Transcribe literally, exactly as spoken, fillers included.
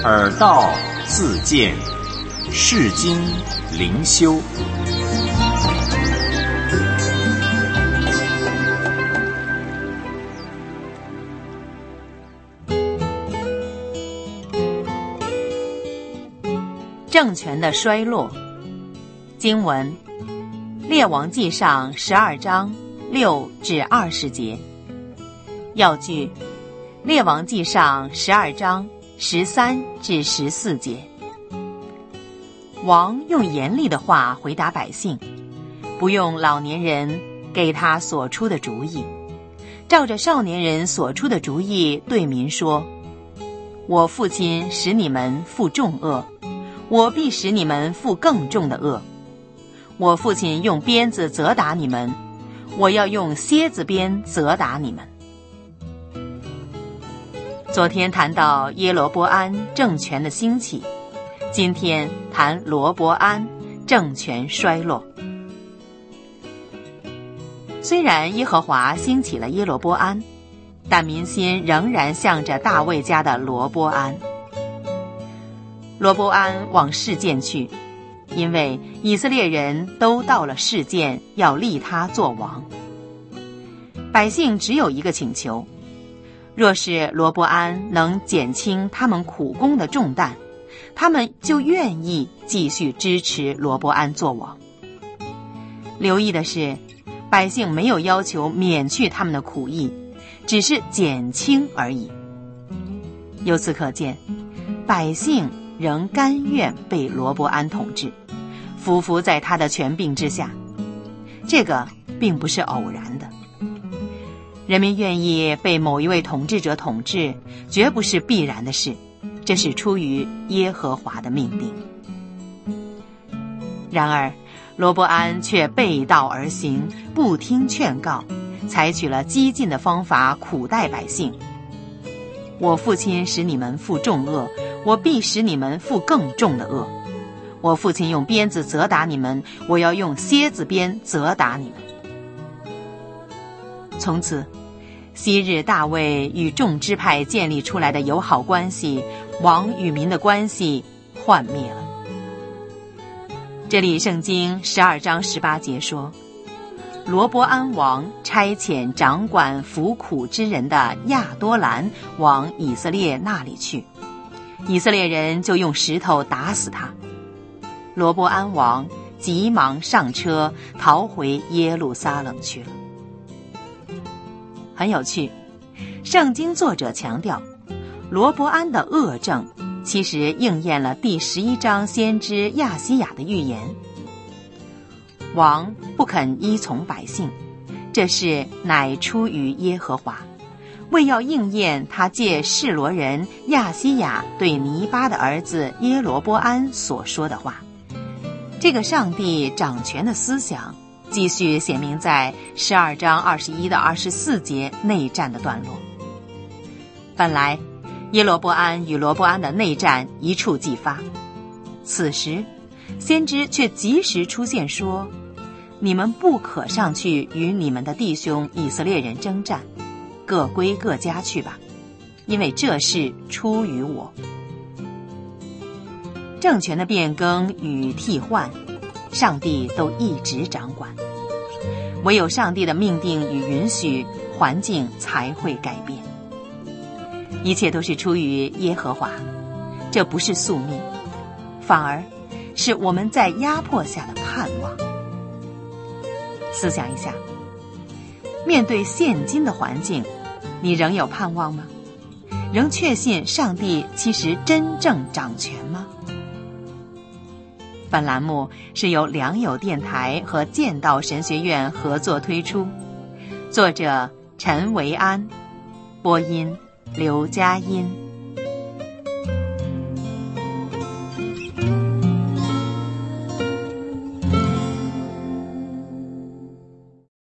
耳道自见，世经灵修。 政权的衰落。经文：列王纪上十二章六至二十节。要句：列王纪上十二章十三至十四节。王用严厉的话回答百姓，不用老年人给他所出的主意，照着少年人所出的主意对民说：我父亲使你们负重恶，我必使你们负更重的恶。我父亲用鞭子责打你们，我要用蝎子鞭责打你们。昨天谈到耶罗波安政权的兴起，今天谈罗伯安政权衰落。虽然耶和华兴起了耶罗波安，但民心仍然向着大卫家的罗波安。罗波安往示剑去，因为以色列人都到了示剑，要立他做王。百姓只有一个请求，若是罗波安能减轻他们苦工的重担，他们就愿意继续支持罗波安做王。留意的是，百姓没有要求免去他们的苦役，只是减轻而已。由此可见，百姓仍甘愿被罗伯安统治，匍匐在他的权柄之下。这个并不是偶然的。人民愿意被某一位统治者统治，绝不是必然的事，这是出于耶和华的命定。然而罗伯安却背道而行，不听劝告，采取了激进的方法苦待百姓。我父亲使你们负重恶，我必使你们负更重的恶。我父亲用鞭子责打你们，我要用蝎子鞭责打你们。从此，昔日大卫与众支派建立出来的友好关系，王与民的关系幻灭了。这里圣经十二章十八节说，罗伯安王差遣掌管服苦之人的亚多兰往以色列那里去，以色列人就用石头打死他。罗伯安王急忙上车，逃回耶路撒冷去了。很有趣，圣经作者强调，罗伯安的恶政其实应验了第十一章先知亚西亚的预言。王不肯依从百姓，这事乃出于耶和华，为要应验他借示罗人亚西亚对尼巴的儿子耶罗波安所说的话。这个上帝掌权的思想继续显明在十二章二十一到二十四节内战的段落。本来耶罗波安与罗波安的内战一触即发，此时先知却及时出现说，你们不可上去与你们的弟兄以色列人征战，各归各家去吧，因为这事出于我。政权的变更与替换，上帝都一直掌管，唯有上帝的命定与允许，环境才会改变。一切都是出于耶和华，这不是宿命，反而是我们在压迫下的盼望。思想一下，面对现今的环境，你仍有盼望吗？仍确信上帝其实真正掌权吗？本栏目是由良友电台和剑道神学院合作推出，作者陈维安，播音刘佳音。